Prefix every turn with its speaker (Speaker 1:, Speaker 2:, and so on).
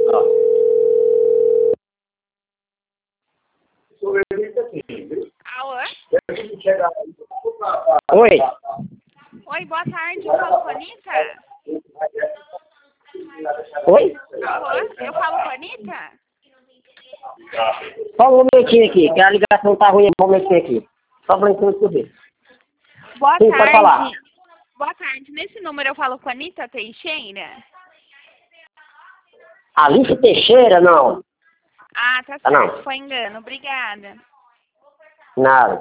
Speaker 1: Ó.
Speaker 2: Alô?
Speaker 1: Oi.
Speaker 2: Oi, boa tarde. Eu falo com a Anitta?
Speaker 1: Oi?
Speaker 2: Alô? Eu falo com a Anitta?
Speaker 1: Só um momentinho aqui, que a ligação tá ruim. Um momentinho aqui. Só um momentinho aqui. Ver.
Speaker 2: Boa
Speaker 1: Sim, pode falar.
Speaker 2: tarde. Boa tarde. Nesse número eu falo com a Anitta Teixeira?
Speaker 1: Alice Teixeira, não.
Speaker 2: Ah, tá
Speaker 1: Ah,
Speaker 2: certo.
Speaker 1: não.
Speaker 2: Foi engano. Obrigada.
Speaker 1: Nada.